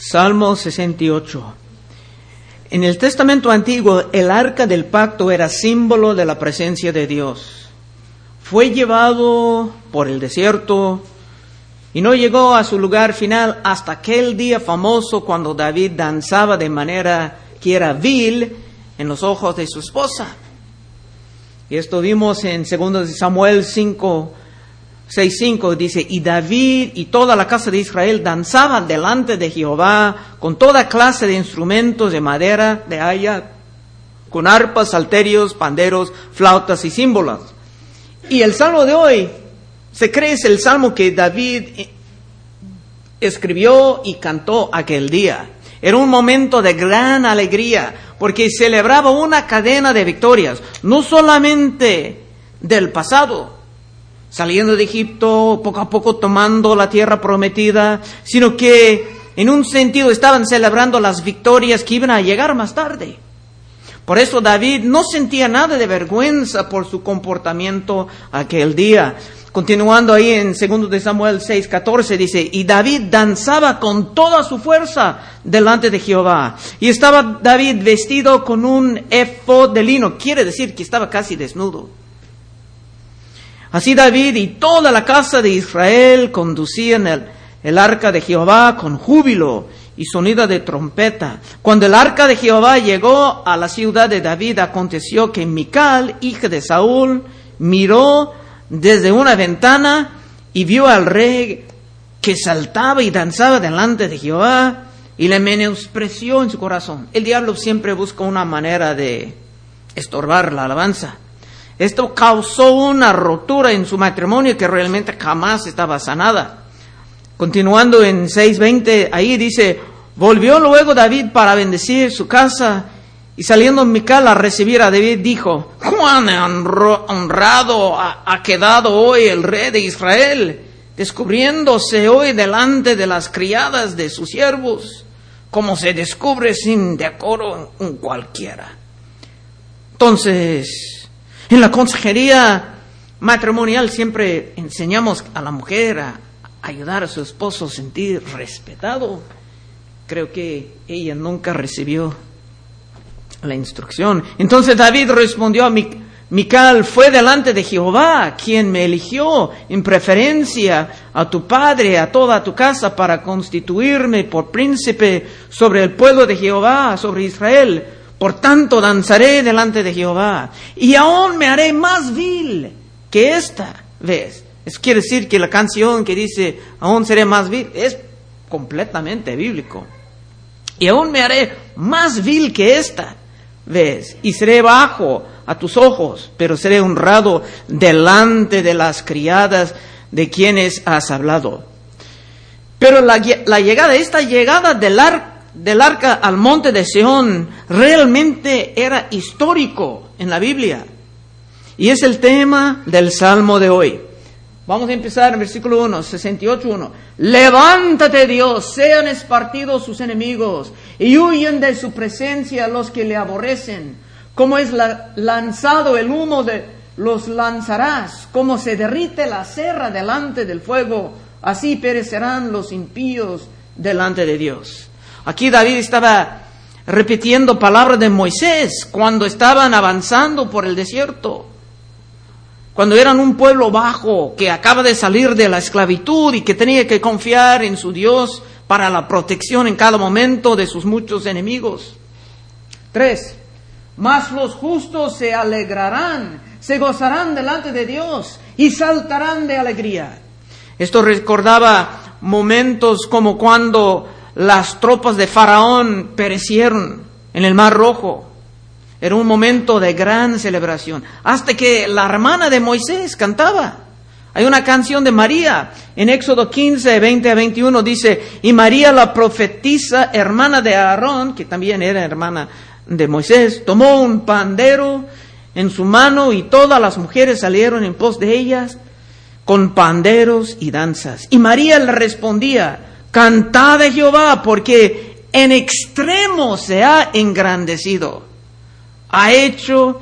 Salmo 68. En el Testamento Antiguo, el arca del pacto era símbolo de la presencia de Dios. Fue llevado por el desierto y no llegó a su lugar final hasta aquel día famoso cuando David danzaba de manera que era vil en los ojos de su esposa. Y esto vimos en 2 Samuel 6:5, dice, y David y toda la casa de Israel danzaban delante de Jehová con toda clase de instrumentos de madera, de haya, con arpas, salterios, panderos, flautas y címbalos. Y el salmo de hoy se cree es el salmo que David escribió y cantó aquel día. Era un momento de gran alegría porque celebraba una cadena de victorias, no solamente del pasado, saliendo de Egipto, poco a poco tomando la tierra prometida, sino que en un sentido estaban celebrando las victorias que iban a llegar más tarde. Por eso David no sentía nada de vergüenza por su comportamiento aquel día. Continuando ahí en 2 Samuel 6:14 dice, y David danzaba con toda su fuerza delante de Jehová. Y estaba David vestido con un efod de lino, quiere decir que estaba casi desnudo. Así David y toda la casa de Israel conducían el arca de Jehová con júbilo y sonido de trompeta. Cuando el arca de Jehová llegó a la ciudad de David, aconteció que Mical, hija de Saúl, miró desde una ventana y vio al rey que saltaba y danzaba delante de Jehová y le menospreció en su corazón. El diablo siempre busca una manera de estorbar la alabanza. Esto causó una rotura en su matrimonio que realmente jamás estaba sanada. Continuando en 6:20, ahí dice, volvió luego David para bendecir su casa, y saliendo Mical a recibir a David, dijo, cuán honrado ha quedado hoy el rey de Israel, descubriéndose hoy delante de las criadas de sus siervos, como se descubre sin decoro en cualquiera. Entonces, en la consejería matrimonial siempre enseñamos a la mujer a ayudar a su esposo a sentir respetado. Creo que ella nunca recibió la instrucción. Entonces David respondió a Mical, fue delante de Jehová quien me eligió en preferencia a tu padre, a toda tu casa, para constituirme por príncipe sobre el pueblo de Jehová, sobre Israel. Por tanto danzaré delante de Jehová, y aún me haré más vil que esta vez. Eso quiere decir que la canción que dice, aún seré más vil, es completamente bíblico. Y aún me haré más vil que esta vez, y seré bajo a tus ojos, pero seré honrado delante de las criadas de quienes has hablado. Pero esta llegada del arca al monte de Sión realmente era histórico en la Biblia. Y es el tema del Salmo de hoy. Vamos a empezar en versículo 1, 68:1. Levántate, Dios, sean esparcidos sus enemigos, y huyen de su presencia los que le aborrecen. Como es lanzado el humo, los lanzarás, como se derrite la cera delante del fuego, así perecerán los impíos delante de Dios. Aquí David estaba repitiendo palabras de Moisés cuando estaban avanzando por el desierto. Cuando eran un pueblo bajo que acaba de salir de la esclavitud y que tenía que confiar en su Dios para la protección en cada momento de sus muchos enemigos. 3. Mas los justos se alegrarán, se gozarán delante de Dios y saltarán de alegría. Esto recordaba momentos como cuando las tropas de Faraón perecieron en el Mar Rojo. Era un momento de gran celebración. Hasta que la hermana de Moisés cantaba. Hay una canción de María. En Éxodo 15, 20 a 21 dice, y María la profetisa, hermana de Aarón, que también era hermana de Moisés, tomó un pandero en su mano y todas las mujeres salieron en pos de ellas con panderos y danzas. Y María le respondía, cantad a Jehová, porque en extremo se ha engrandecido. Ha echado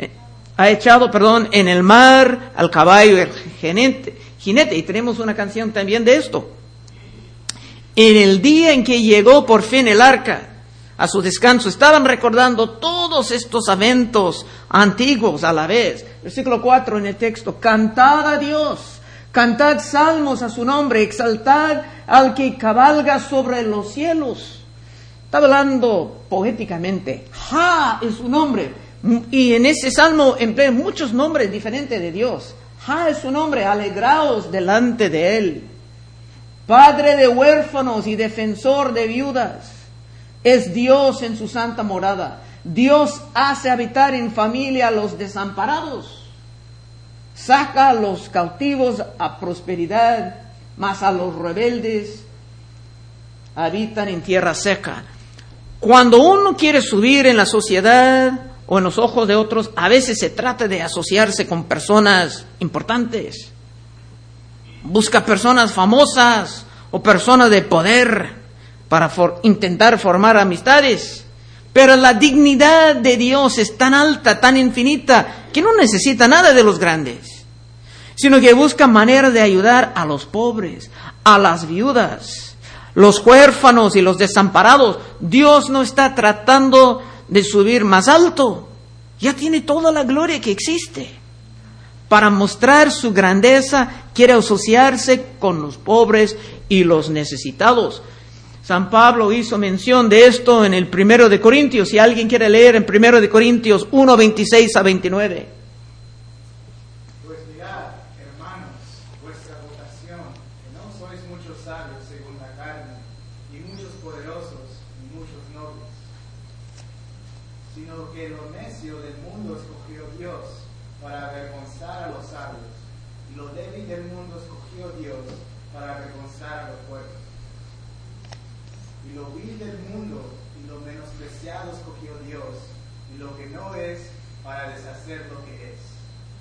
en el mar al caballo el jinete. Y tenemos una canción también de esto. En el día en que llegó por fin el arca a su descanso, estaban recordando todos estos eventos antiguos a la vez. Versículo 4 en el texto: cantad a Dios, cantad salmos a su nombre, exaltad al que cabalga sobre los cielos. Está hablando poéticamente. Ja es su nombre. Y en ese salmo emplea muchos nombres diferentes de Dios. Ja es su nombre, alegraos delante de él. Padre de huérfanos y defensor de viudas. Es Dios en su santa morada. Dios hace habitar en familia a los desamparados. Saca a los cautivos a prosperidad, mas a los rebeldes habitan en tierra seca. Cuando uno quiere subir en la sociedad o en los ojos de otros, a veces se trata de asociarse con personas importantes. Busca personas famosas o personas de poder para intentar formar amistades. Pero la dignidad de Dios es tan alta, tan infinita, que no necesita nada de los grandes, sino que busca manera de ayudar a los pobres, a las viudas, los huérfanos y los desamparados. Dios no está tratando de subir más alto. Ya tiene toda la gloria que existe. Para mostrar su grandeza, quiere asociarse con los pobres y los necesitados. San Pablo hizo mención de esto en el 1 de Corintios. Si alguien quiere leer en 1 de Corintios 1, 26 a 29. Pues mirad, hermanos, vuestra vocación, que no sois muchos sabios según la carne, ni muchos poderosos, ni muchos nobles, sino que lo necio del mundo escogió Dios para avergonzar a los sabios, y lo débil del mundo escogió Dios para avergonzar a los fuertes. Y lo vil del mundo y lo menospreciado escogió Dios, y lo que no es, para deshacer lo que es,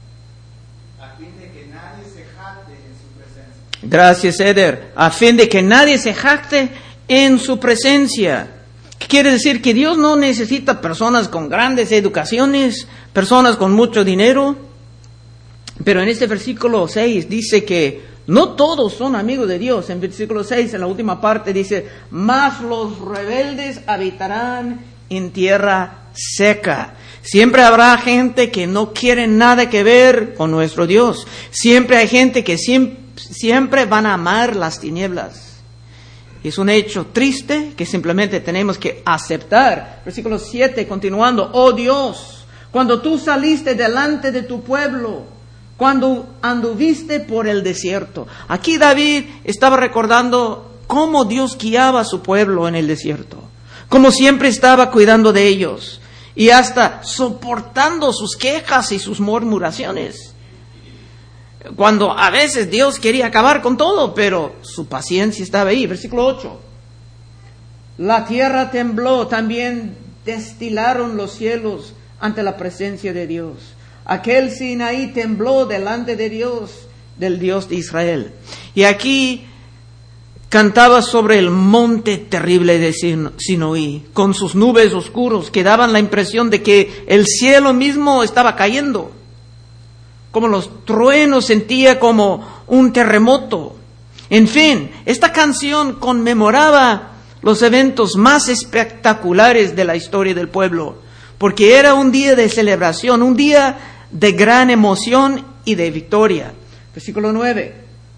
a fin de que nadie se jacte en su presencia. Gracias, Eder. A fin de que nadie se jacte en su presencia. ¿Qué quiere decir? Que Dios no necesita personas con grandes educaciones, personas con mucho dinero. Pero en este versículo 6 dice que no todos son amigos de Dios. En versículo 6, en la última parte, dice: mas los rebeldes habitarán en tierra seca. Siempre habrá gente que no quiere nada que ver con nuestro Dios. Siempre hay gente que siempre van a amar las tinieblas. Es un hecho triste que simplemente tenemos que aceptar. Versículo 7, continuando: oh Dios, cuando tú saliste delante de tu pueblo, cuando anduviste por el desierto. Aquí David estaba recordando cómo Dios guiaba a su pueblo en el desierto, cómo siempre estaba cuidando de ellos y hasta soportando sus quejas y sus murmuraciones. Cuando a veces Dios quería acabar con todo, pero su paciencia estaba ahí. Versículo 8. La tierra tembló, también destilaron los cielos ante la presencia de Dios. Aquel Sinaí tembló delante de Dios, del Dios de Israel. Y aquí cantaba sobre el monte terrible de Sinaí, con sus nubes oscuros que daban la impresión de que el cielo mismo estaba cayendo. Como los truenos, sentía como un terremoto. En fin, esta canción conmemoraba los eventos más espectaculares de la historia del pueblo, porque era un día de celebración, un día de gran emoción y de victoria. Versículo 9.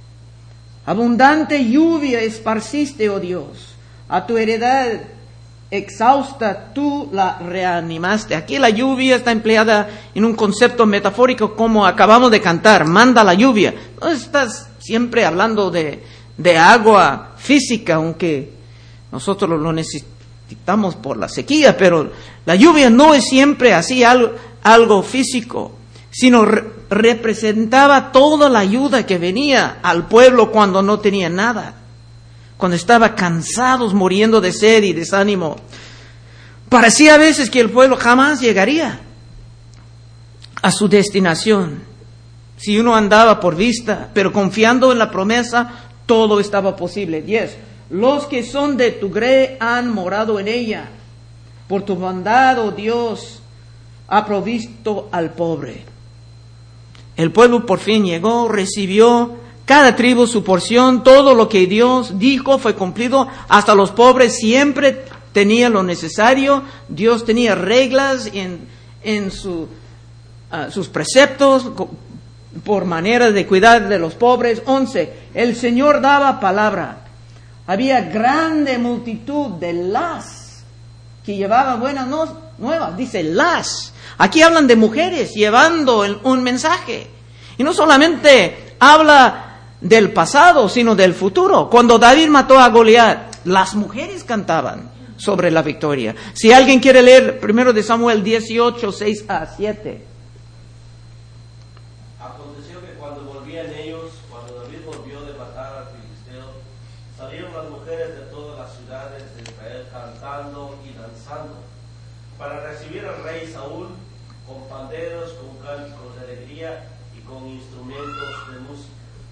Abundante lluvia esparciste, oh Dios, a tu heredad exhausta tú la reanimaste. Aquí la lluvia está empleada en un concepto metafórico, como acabamos de cantar: manda la lluvia. No estás siempre hablando de agua física, aunque nosotros lo necesitamos por la sequía, pero la lluvia no es siempre así algo físico, sino representaba toda la ayuda que venía al pueblo cuando no tenía nada, cuando estaba cansados, muriendo de sed y desánimo. Parecía a veces que el pueblo jamás llegaría a su destinación. Si uno andaba por vista, pero confiando en la promesa, todo estaba posible. 10. Los que son de tu grey han morado en ella. Por tu bondad, oh Dios, ha provisto al pobre. El pueblo por fin llegó, recibió cada tribu su porción, todo lo que Dios dijo fue cumplido, hasta los pobres siempre tenían lo necesario. Dios tenía reglas en sus preceptos por manera de cuidar de los pobres. 11. El Señor daba palabra. Había grande multitud de las que llevaban buenas nuevas. Dice las. Aquí hablan de mujeres llevando un mensaje. Y no solamente habla del pasado, sino del futuro. Cuando David mató a Goliat, las mujeres cantaban sobre la victoria. Si alguien quiere leer 1 de Samuel 18, 6 a 7. Aconteció que cuando volvían ellos, cuando David volvió de matar al filisteo, salieron las mujeres de todas las ciudades de Israel cantando y danzando, para recibir al rey Saúl con panderos, con cánticos de alegría y con instrumentos de música.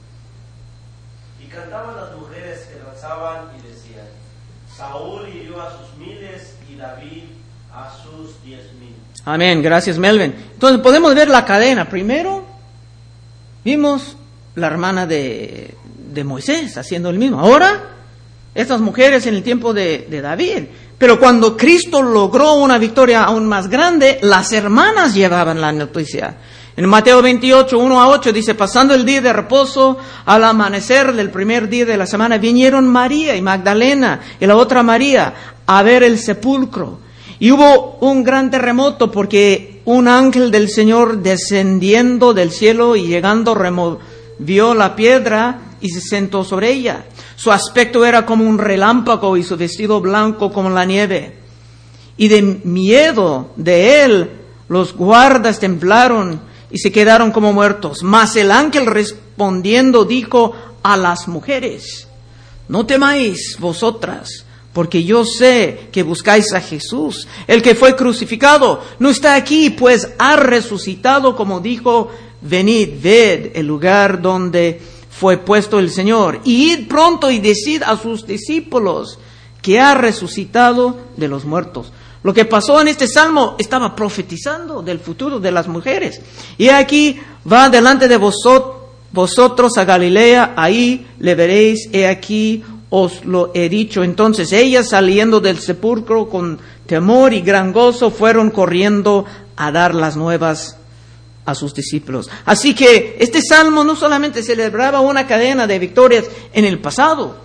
Y cantaban las mujeres que danzaban y decían: Saúl hirió a sus miles y David a sus 10,000. Amén, gracias Melvin. Entonces podemos ver la cadena. Primero vimos la hermana de Moisés haciendo el mismo. Ahora, estas mujeres en el tiempo de David. Pero cuando Cristo logró una victoria aún más grande, las hermanas llevaban la noticia. En Mateo 28, 1 a 8 dice: pasando el día de reposo, al amanecer del primer día de la semana, vinieron María y Magdalena y la otra María a ver el sepulcro. Y hubo un gran terremoto porque un ángel del Señor descendiendo del cielo y llegando removió la piedra y se sentó sobre ella. Su aspecto era como un relámpago y su vestido blanco como la nieve. Y de miedo de él, los guardas temblaron y se quedaron como muertos. Mas el ángel respondiendo dijo a las mujeres: no temáis vosotras, porque yo sé que buscáis a Jesús, el que fue crucificado. No está aquí, pues ha resucitado, como dijo. Venid, ved el lugar donde fue puesto el Señor. Y id pronto y decid a sus discípulos que ha resucitado de los muertos. Lo que pasó en este salmo estaba profetizando del futuro de las mujeres. Y aquí va delante de vosotros a Galilea, ahí le veréis, he aquí os lo he dicho. Entonces ellas, saliendo del sepulcro con temor y gran gozo, fueron corriendo a dar las nuevas a sus discípulos. Así que este salmo no solamente celebraba una cadena de victorias en el pasado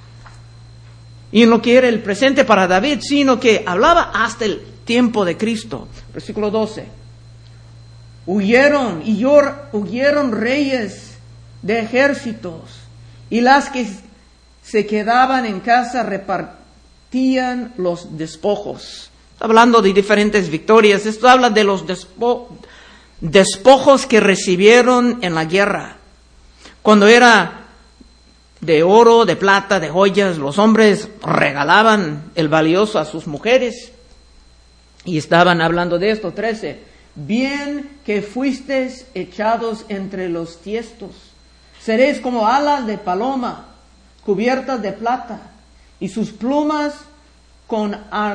y en lo que era el presente para David, sino que hablaba hasta el tiempo de Cristo. Versículo 12. Huyeron reyes de ejércitos, y las que se quedaban en casa repartían los despojos. Está hablando de diferentes victorias. Esto habla de los despojos que recibieron en la guerra. Cuando era de oro, de plata, de joyas, los hombres regalaban el valioso a sus mujeres. Y estaban hablando de esto. 13. Bien que fuisteis echados entre los tiestos, seréis como alas de paloma, cubiertas de plata, y sus plumas con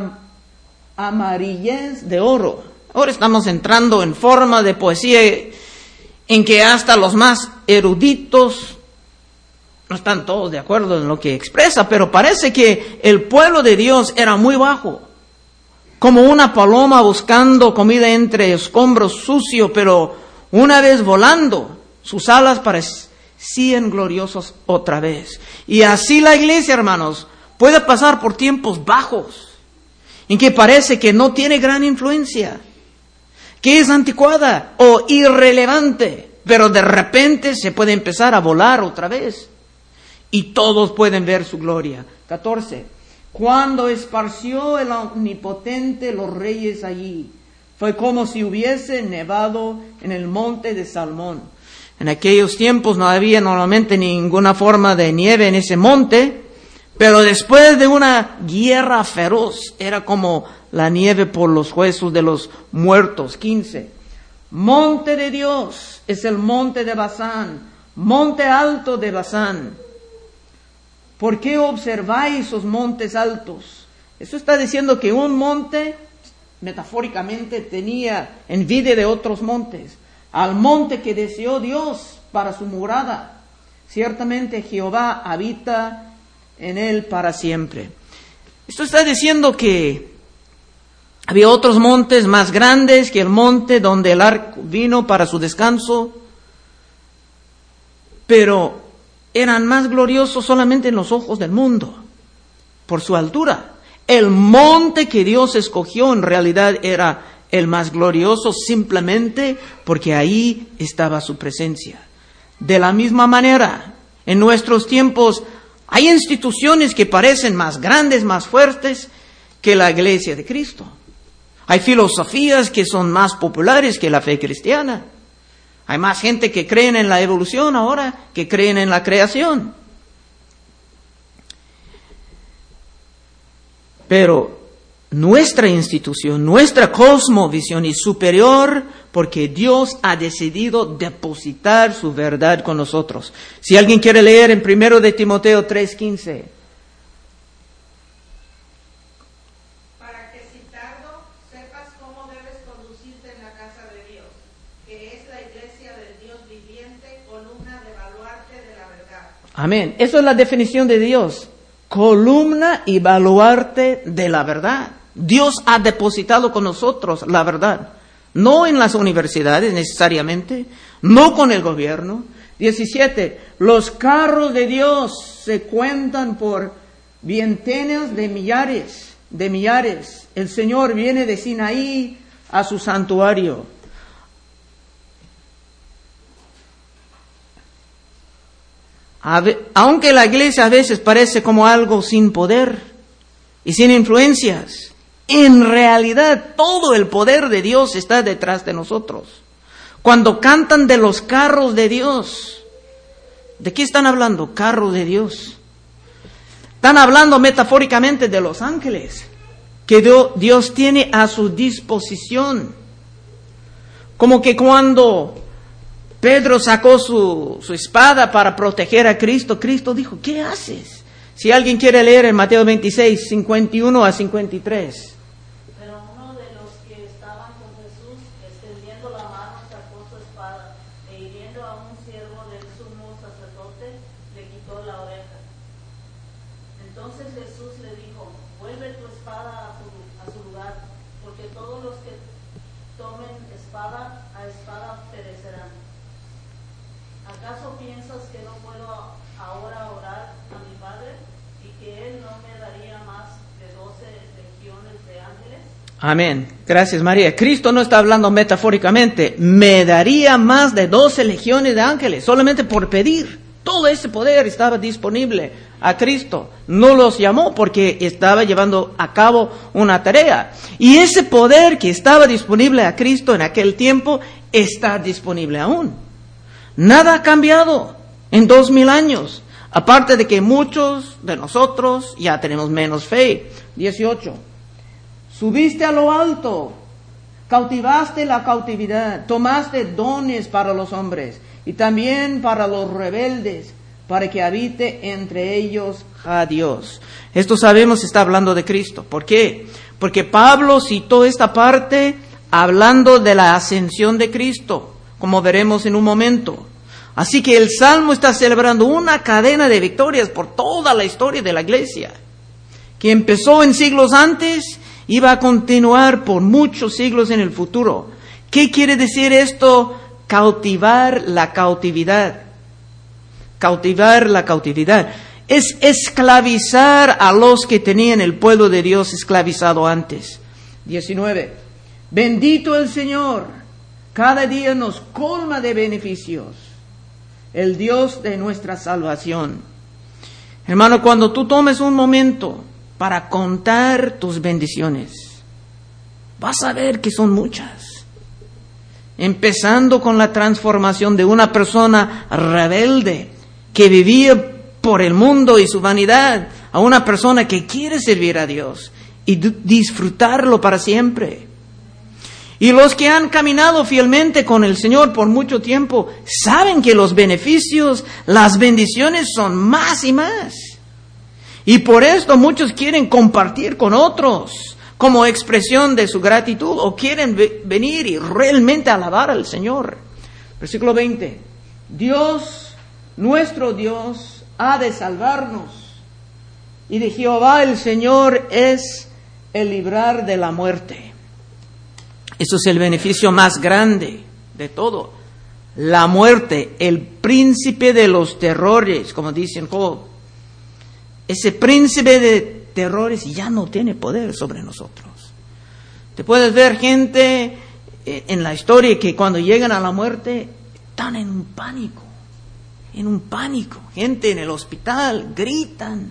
amarillez de oro. Ahora estamos entrando en forma de poesía en que hasta los más eruditos no están todos de acuerdo en lo que expresa, pero parece que el pueblo de Dios era muy bajo, como una paloma buscando comida entre escombros sucios, pero una vez volando, sus alas parecían gloriosos otra vez. Y así la iglesia, hermanos, puede pasar por tiempos bajos, en que parece que no tiene gran influencia, que es anticuada o irrelevante, pero de repente se puede empezar a volar otra vez. Y todos pueden ver su gloria. 14. Cuando esparció el Omnipotente los reyes allí, fue como si hubiese nevado en el monte de Salmón. En aquellos tiempos no había normalmente ninguna forma de nieve en ese monte, pero después de una guerra feroz, era como la nieve por los huesos de los muertos. 15. Monte de Dios es el monte de Basán, monte alto de Basán. ¿Por qué observáis esos montes altos? Eso está diciendo que un monte, metafóricamente, tenía envidia de otros montes. Al monte que deseó Dios para su morada. Ciertamente Jehová habita en él para siempre. Esto está diciendo que había otros montes más grandes que el monte donde el arca vino para su descanso, pero eran más gloriosos solamente en los ojos del mundo, por su altura. El monte que Dios escogió en realidad era el más glorioso simplemente porque ahí estaba su presencia. De la misma manera, en nuestros tiempos hay instituciones que parecen más grandes, más fuertes que la Iglesia de Cristo. Hay filosofías que son más populares que la fe cristiana. Hay más gente que creen en la evolución ahora que creen en la creación. Pero nuestra institución, nuestra cosmovisión es superior porque Dios ha decidido depositar su verdad con nosotros. Si alguien quiere leer en 1 de Timoteo 3:15. Para que si tardo sepas cómo debes conducirte en la casa de Dios, que es la iglesia del Dios viviente, columna de baluarte de la verdad. Amén. Eso es la definición de Dios. Columna y baluarte de la verdad. Dios ha depositado con nosotros la verdad. No en las universidades necesariamente, no con el gobierno. 17. Los carros de Dios se cuentan por vientenas de millares. El Señor viene de Sinaí a su santuario. Aunque la iglesia a veces parece como algo sin poder y sin influencias, en realidad todo el poder de Dios está detrás de nosotros. Cuando cantan de los carros de Dios, ¿de qué están hablando? Carros de Dios. Están hablando metafóricamente de los ángeles que Dios tiene a su disposición. Como que cuando Pedro sacó su espada para proteger a Cristo, Cristo dijo, ¿qué haces? Si alguien quiere leer en Mateo 26, 51 a 53. Pero uno de los que estaban con Jesús, extendiendo la mano, sacó su espada, e hiriendo a un siervo del sumo sacerdote, le quitó la oreja. Entonces Jesús le dijo, vuelve tu espada a su lugar, porque todos los que tomen espada, a espada perecerán. ¿Acaso piensas que no puedo ahora orar a mi Padre y que Él no me daría más de 12 legiones de ángeles? Amén. Gracias, María. Cristo no está hablando metafóricamente. Me daría más de 12 legiones de ángeles solamente por pedir. Todo ese poder estaba disponible a Cristo. No los llamó porque estaba llevando a cabo una tarea. Y ese poder que estaba disponible a Cristo en aquel tiempo está disponible aún. Nada ha cambiado en 2000 años, aparte de que muchos de nosotros ya tenemos menos fe. 18. Subiste a lo alto, cautivaste la cautividad, tomaste dones para los hombres y también para los rebeldes, para que habite entre ellos a Dios. Esto sabemos está hablando de Cristo. ¿Por qué? Porque Pablo citó esta parte hablando de la ascensión de Cristo, como veremos en un momento. Así que el Salmo está celebrando una cadena de victorias por toda la historia de la iglesia, que empezó en siglos antes y va a continuar por muchos siglos en el futuro. ¿Qué quiere decir esto? Cautivar la cautividad. Cautivar la cautividad. Es esclavizar a los que tenían el pueblo de Dios esclavizado antes. 19. Bendito el Señor, cada día nos colma de beneficios, el Dios de nuestra salvación. Hermano, cuando tú tomes un momento para contar tus bendiciones, vas a ver que son muchas. Empezando con la transformación de una persona rebelde que vivía por el mundo y su vanidad, a una persona que quiere servir a Dios y disfrutarlo para siempre. Y los que han caminado fielmente con el Señor por mucho tiempo saben que los beneficios, las bendiciones son más y más. Y por esto muchos quieren compartir con otros como expresión de su gratitud o quieren venir y realmente alabar al Señor. Versículo 20. Dios nuestro Dios ha de salvarnos, y de Jehová el Señor es el librar de la muerte. Eso es el beneficio más grande de todo. La muerte, el príncipe de los terrores, como dicen Job. Ese príncipe de terrores ya no tiene poder sobre nosotros. Te puedes ver gente en la historia que cuando llegan a la muerte están en un pánico. Gente en el hospital gritan,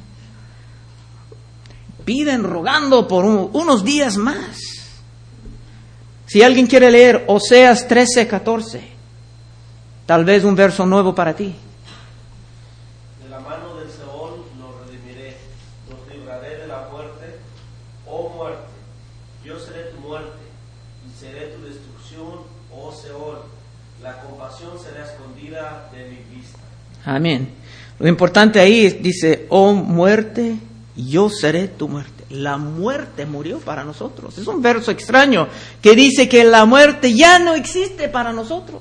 piden, rogando por unos días más. Si alguien quiere leer Oseas 13:14, tal vez un verso nuevo para ti. De la mano del Seol los redimiré, los libraré de la muerte, oh muerte. Yo seré tu muerte y seré tu destrucción, oh Seol. La compasión será escondida de mi vista. Amén. Lo importante ahí dice, oh muerte, yo seré tu muerte. La muerte murió para nosotros. Es un verso extraño que dice que la muerte ya no existe para nosotros.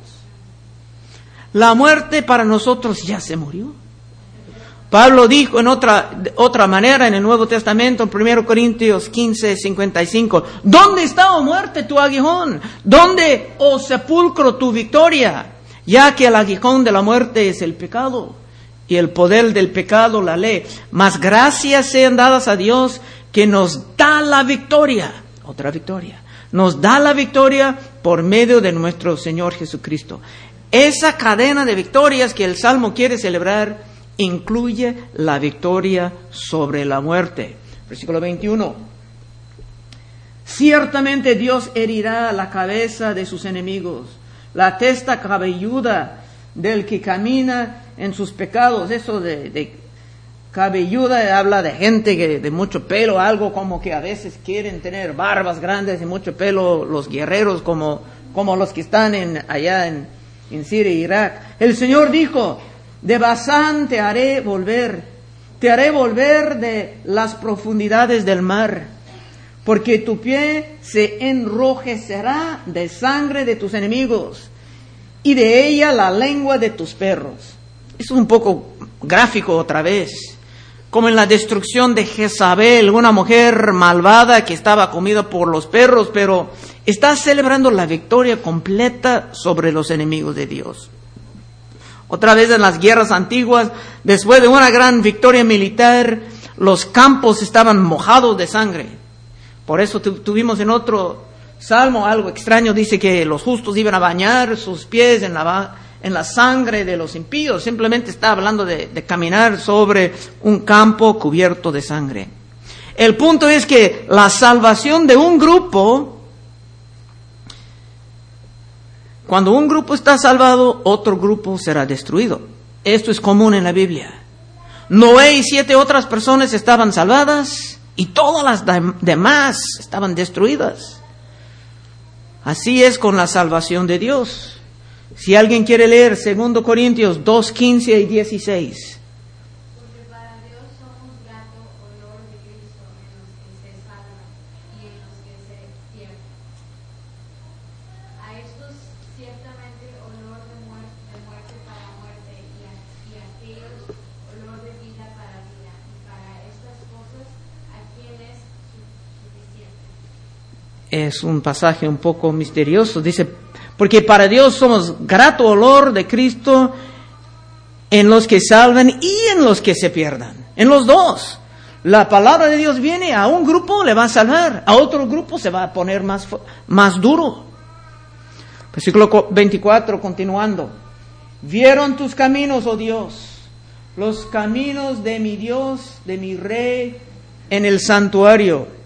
La muerte para nosotros ya se murió. Pablo dijo en otra manera en el Nuevo Testamento, en 1 Corintios 15:55, ¿dónde está, oh muerte, tu aguijón? ¿Dónde, oh sepulcro, tu victoria? Ya que el aguijón de la muerte es el pecado, y el poder del pecado la ley. Mas gracias sean dadas a Dios que nos da la victoria, otra victoria, nos da la victoria por medio de nuestro Señor Jesucristo. Esa cadena de victorias que el Salmo quiere celebrar incluye la victoria sobre la muerte. Versículo 21. Ciertamente Dios herirá la cabeza de sus enemigos, la testa cabelluda del que camina en sus pecados. Eso de cabelluda habla de gente que de mucho pelo, algo como que a veces quieren tener barbas grandes y mucho pelo los guerreros como los que están allá en Siria e Irak. El Señor dijo, de Basán te haré volver de las profundidades del mar, porque tu pie se enrojecerá de sangre de tus enemigos, y de ella la lengua de tus perros. Es un poco gráfico otra vez, como en la destrucción de Jezabel, una mujer malvada que estaba comida por los perros, pero está celebrando la victoria completa sobre los enemigos de Dios. Otra vez en las guerras antiguas, después de una gran victoria militar, los campos estaban mojados de sangre. Por eso tuvimos en otro salmo algo extraño, dice que los justos iban a bañar sus pies en la sangre de los impíos. Simplemente está hablando de caminar sobre un campo cubierto de sangre. El punto es que la salvación de un grupo, cuando un grupo está salvado, otro grupo será destruido. Esto es común en la Biblia. Noé y 7 otras personas estaban salvadas y todas las demás estaban destruidas. Así es con la salvación de Dios. Si alguien quiere leer 2 Corintios 2:15 y 16. Porque para Dios somos grato olor de Cristo en los que se salvan y en los que se pierden. A estos ciertamente olor de muerte para muerte, y a aquellos olor de vida para vida. Y para estas cosas, ¿a quién es suficiente? Es un pasaje un poco misterioso. Dice, porque para Dios somos grato olor de Cristo en los que salvan y en los que se pierdan. En los dos. La palabra de Dios viene, a un grupo le va a salvar, a otro grupo se va a poner más duro. Versículo 24, continuando. Vieron tus caminos, oh Dios, los caminos de mi Dios, de mi Rey, en el santuario.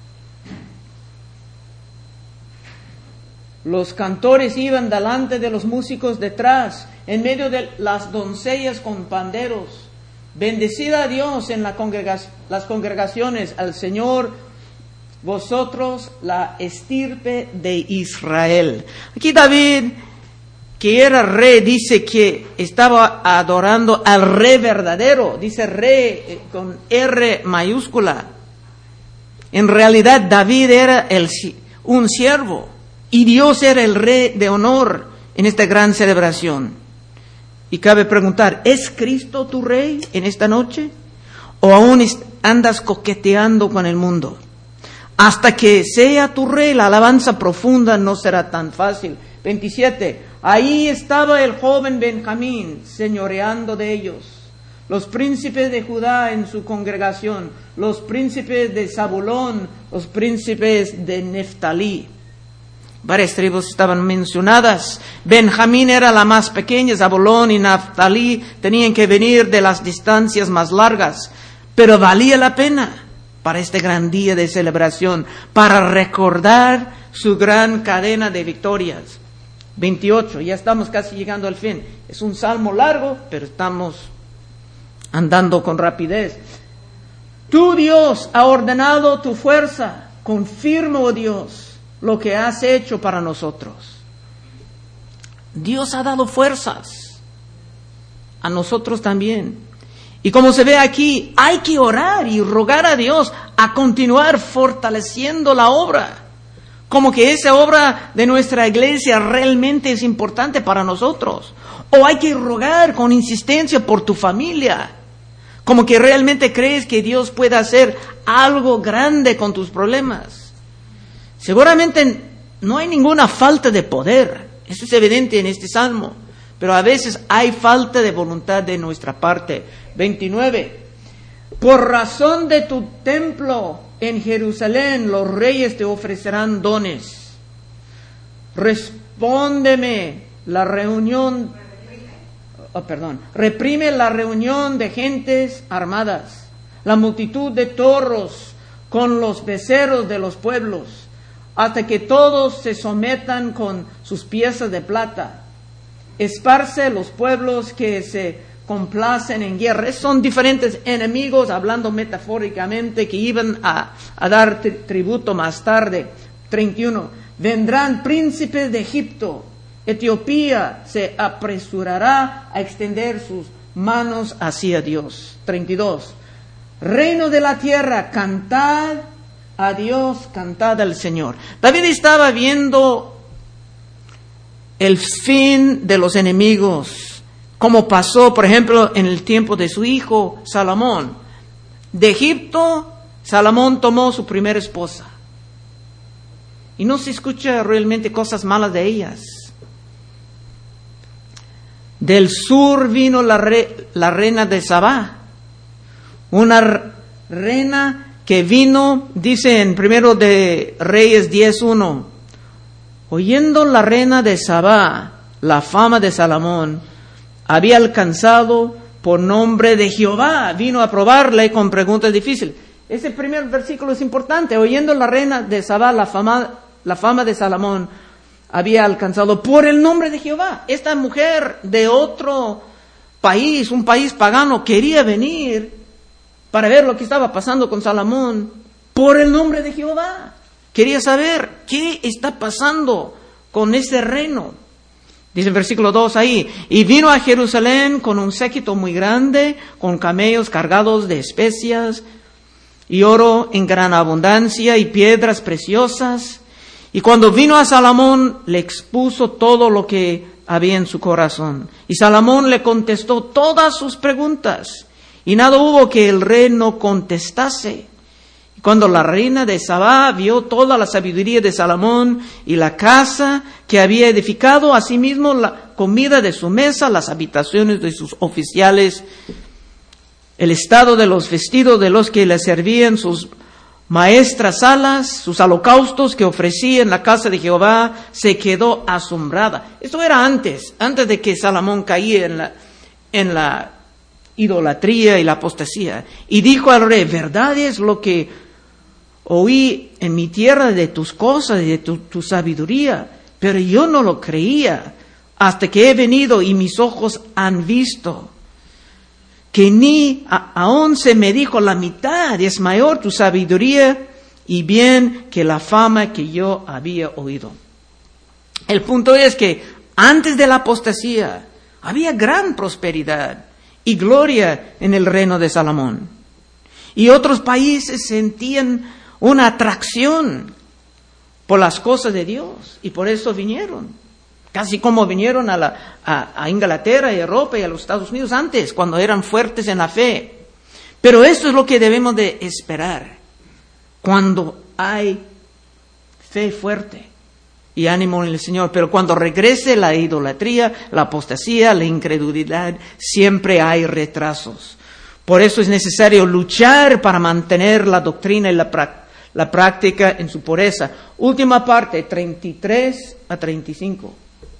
Los cantores iban delante de los músicos detrás, en medio de las doncellas con panderos. Bendecida a Dios en las congregaciones, al Señor, vosotros la estirpe de Israel. Aquí David, que era rey, dice que estaba adorando al rey verdadero. Dice rey con R mayúscula. En realidad David era un siervo. Y Dios era el rey de honor en esta gran celebración. Y cabe preguntar, ¿es Cristo tu Rey en esta noche? ¿O aún andas coqueteando con el mundo? Hasta que sea tu Rey, la alabanza profunda no será tan fácil. 27. Ahí estaba el joven Benjamín, señoreando de ellos. Los príncipes de Judá en su congregación, los príncipes de Zabulón, los príncipes de Neftalí. Varias tribus estaban mencionadas. Benjamín era la más pequeña, Zabulón y Neftalí tenían que venir de las distancias más largas, pero valía la pena para este gran día de celebración, para recordar su gran cadena de victorias. 28, ya estamos casi llegando al fin. Es un salmo largo, pero estamos andando con rapidez. Tu Dios ha ordenado tu fuerza, confirma, oh Dios, lo que has hecho para nosotros. Dios ha dado fuerzas a nosotros también. Y como se ve aquí, hay que orar y rogar a Dios a continuar fortaleciendo la obra. Como que esa obra de nuestra iglesia realmente es importante para nosotros. O hay que rogar con insistencia por tu familia. Como que realmente crees que Dios puede hacer algo grande con tus problemas. Seguramente no hay ninguna falta de poder. Eso es evidente en este salmo. Pero a veces hay falta de voluntad de nuestra parte. 29. Por razón de tu templo en Jerusalén, los reyes te ofrecerán dones. Reprime la reunión de gentes armadas, la multitud de toros con los becerros de los pueblos, hasta que todos se sometan con sus piezas de plata. Esparce los pueblos que se complacen en guerra. Son diferentes enemigos, hablando metafóricamente, que iban a dar tributo más tarde. 31. Vendrán príncipes de Egipto. Etiopía se apresurará a extender sus manos hacia Dios. 32. Reino de la tierra, cantad a Dios, cantad al Señor. David estaba viendo el fin de los enemigos, como pasó, por ejemplo, en el tiempo de su hijo Salomón. De Egipto, Salomón tomó su primera esposa. Y no se escucha realmente cosas malas de ellas. Del sur vino la reina de Sabá. Una reina que vino, dice en 1 de Reyes 10:1. Oyendo la reina de Sabá la fama de Salomón, había alcanzado por nombre de Jehová. Vino a probarle con preguntas difíciles. Ese primer versículo es importante. Oyendo la reina de Sabá la fama de Salomón, había alcanzado por el nombre de Jehová. Esta mujer de otro país, un país pagano, quería venir para ver lo que estaba pasando con Salomón por el nombre de Jehová. Quería saber qué está pasando con ese reino. Dice el versículo 2 ahí, y vino a Jerusalén con un séquito muy grande, con camellos cargados de especias y oro en gran abundancia y piedras preciosas. Y cuando vino a Salomón, le expuso todo lo que había en su corazón. Y Salomón le contestó todas sus preguntas, y nada hubo que el rey no contestase. Cuando la reina de Sabá vio toda la sabiduría de Salomón y la casa que había edificado, asimismo la comida de su mesa, las habitaciones de sus oficiales, el estado de los vestidos de los que le servían, sus maestras salas, sus holocaustos que ofrecía en la casa de Jehová, se quedó asombrada. Esto era antes de que Salomón caía en la idolatría y la apostasía. Y dijo al rey, verdad es lo que oí en mi tierra de tus cosas y de tu sabiduría, pero yo no lo creía hasta que he venido y mis ojos han visto que ni aún se me dijo la mitad. Es mayor tu sabiduría y bien que la fama que yo había oído. El punto es que antes de la apostasía había gran prosperidad y gloria en el reino de Salomón. Y otros países sentían una atracción por las cosas de Dios y por eso vinieron. Casi como vinieron a Inglaterra y Europa y a los Estados Unidos antes, cuando eran fuertes en la fe. Pero esto es lo que debemos de esperar cuando hay fe fuerte y ánimo en el Señor. Pero cuando regrese la idolatría, la apostasía, la incredulidad, siempre hay retrasos. Por eso es necesario luchar para mantener la doctrina y la práctica en su pureza. Última parte, 33 a 35.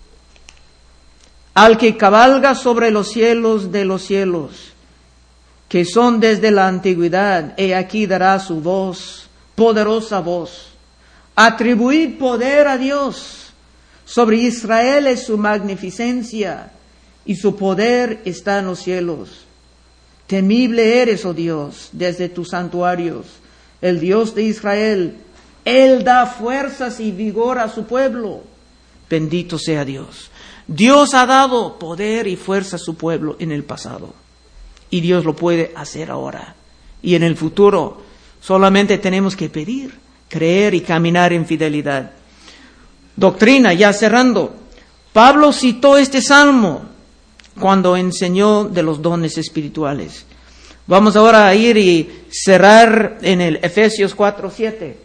Al que cabalga sobre los cielos de los cielos, que son desde la antigüedad, he aquí dará su voz, poderosa voz. Atribuid poder a Dios. Sobre Israel es su magnificencia, y su poder está en los cielos. Temible eres, oh Dios, desde tus santuarios, el Dios de Israel. Él da fuerzas y vigor a su pueblo. Bendito sea Dios. Dios ha dado poder y fuerza a su pueblo en el pasado. Y Dios lo puede hacer ahora. Y en el futuro solamente tenemos que pedir, creer y caminar en fidelidad. Doctrina, ya cerrando. Pablo citó este salmo cuando enseñó de los dones espirituales. Vamos ahora a ir y cerrar en el Efesios 4:7.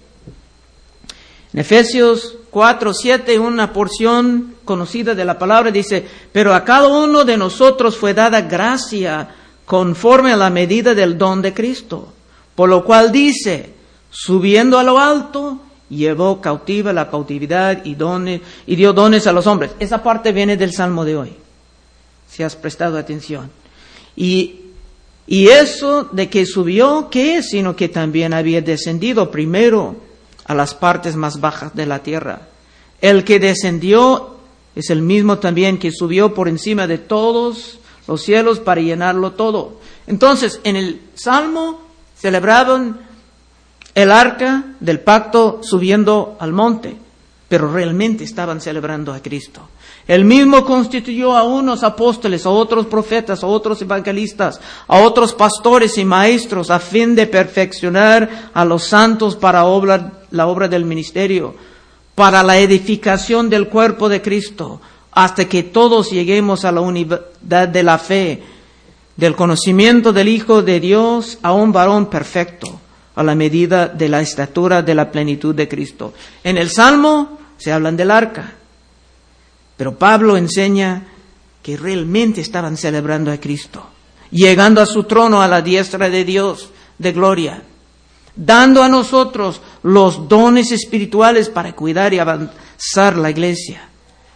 En Efesios 4:7, una porción conocida de la palabra dice: pero a cada uno de nosotros fue dada gracia conforme a la medida del don de Cristo. Por lo cual dice: subiendo a lo alto, llevó cautiva la cautividad y dio dones a los hombres. Esa parte viene del Salmo de hoy, si has prestado atención. Y eso de que subió, ¿qué es? Sino que también había descendido primero a las partes más bajas de la tierra. El que descendió es el mismo también que subió por encima de todos los cielos para llenarlo todo. Entonces, en el Salmo celebraban el arca del pacto subiendo al monte, pero realmente estaban celebrando a Cristo. Él mismo constituyó a unos apóstoles, a otros profetas, a otros evangelistas, a otros pastores y maestros, a fin de perfeccionar a los santos para la obra del ministerio, para la edificación del cuerpo de Cristo, hasta que todos lleguemos a la unidad de la fe, del conocimiento del Hijo de Dios, a un varón perfecto, a la medida de la estatura de la plenitud de Cristo. En el Salmo se hablan del arca, pero Pablo enseña que realmente estaban celebrando a Cristo, llegando a su trono a la diestra de Dios de gloria, dando a nosotros los dones espirituales para cuidar y avanzar la iglesia.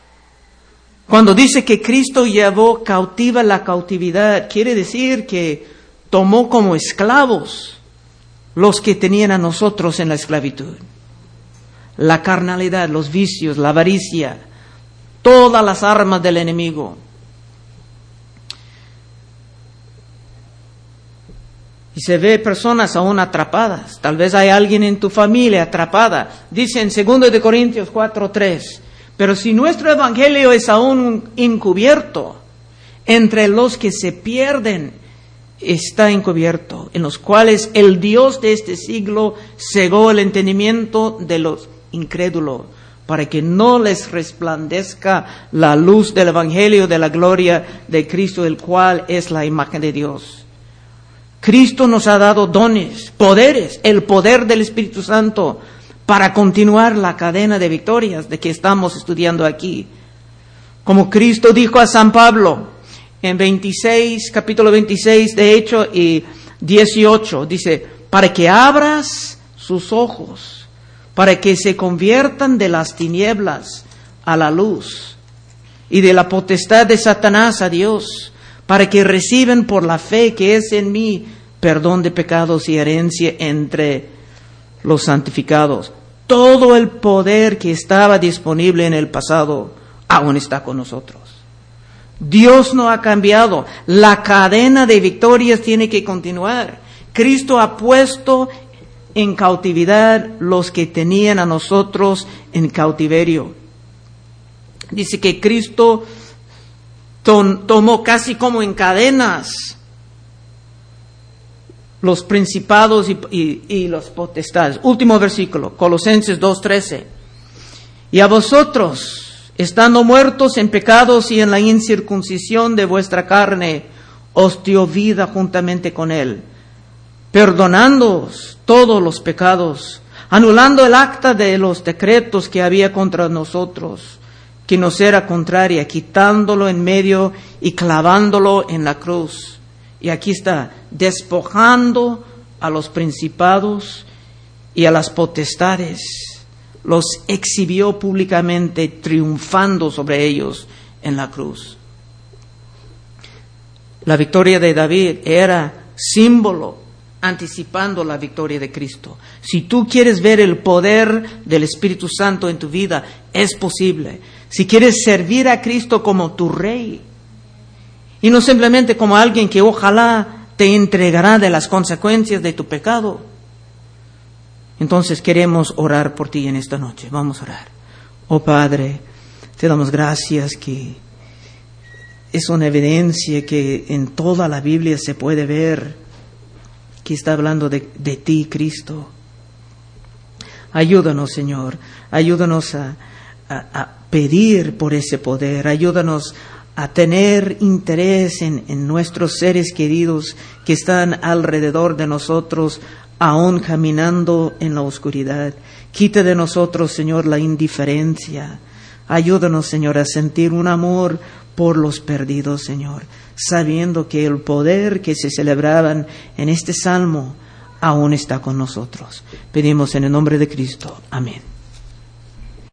Cuando dice que Cristo llevó cautiva la cautividad, quiere decir que tomó como esclavos los que tenían a nosotros en la esclavitud. La carnalidad, los vicios, la avaricia, todas las armas del enemigo. Y se ve personas aún atrapadas. Tal vez hay alguien en tu familia atrapada. Dice en 2 Corintios 4:3, pero si nuestro evangelio es aún encubierto, entre los que se pierden está encubierto, en los cuales el Dios de este siglo cegó el entendimiento de los incrédulos, para que no les resplandezca la luz del evangelio de la gloria de Cristo, el cual es la imagen de Dios. Cristo nos ha dado dones, poderes, el poder del Espíritu Santo para continuar la cadena de victorias de que estamos estudiando aquí. Como Cristo dijo a San Pablo en capítulo 26 de Hechos y 18, dice: para que abras sus ojos, para que se conviertan de las tinieblas a la luz y de la potestad de Satanás a Dios, para que reciban por la fe que es en mí perdón de pecados y herencia entre los santificados. Todo el poder que estaba disponible en el pasado aún está con nosotros. Dios no ha cambiado. La cadena de victorias tiene que continuar. Cristo ha puesto en cautividad los que tenían a nosotros en cautiverio. Dice que Cristo tomó casi como en cadenas los principados y los potestades. Último versículo, Colosenses 2:13. Y a vosotros estando muertos en pecados y en la incircuncisión de vuestra carne, os dio vida juntamente con Él, perdonándoos todos los pecados, anulando el acta de los decretos que había contra nosotros, que nos era contraria, quitándolo en medio y clavándolo en la cruz. Y aquí está, despojando a los principados y a las potestades, los exhibió públicamente, triunfando sobre ellos en la cruz. La victoria de David era símbolo, anticipando la victoria de Cristo. Si tú quieres ver el poder del Espíritu Santo en tu vida, es posible. Si quieres servir a Cristo como tu Rey, y no simplemente como alguien que ojalá te entregará de las consecuencias de tu pecado, entonces queremos orar por ti en esta noche. Vamos a orar. Oh Padre, te damos gracias que es una evidencia que en toda la Biblia se puede ver que está hablando de ti, Cristo. Ayúdanos, Señor. Ayúdanos a pedir por ese poder. Ayúdanos a tener interés en nuestros seres queridos que están alrededor de nosotros, aún caminando en la oscuridad. Quita de nosotros, Señor, la indiferencia. Ayúdanos, Señor, a sentir un amor por los perdidos, Señor, sabiendo que el poder que se celebraban en este salmo aún está con nosotros. Pedimos en el nombre de Cristo. Amén.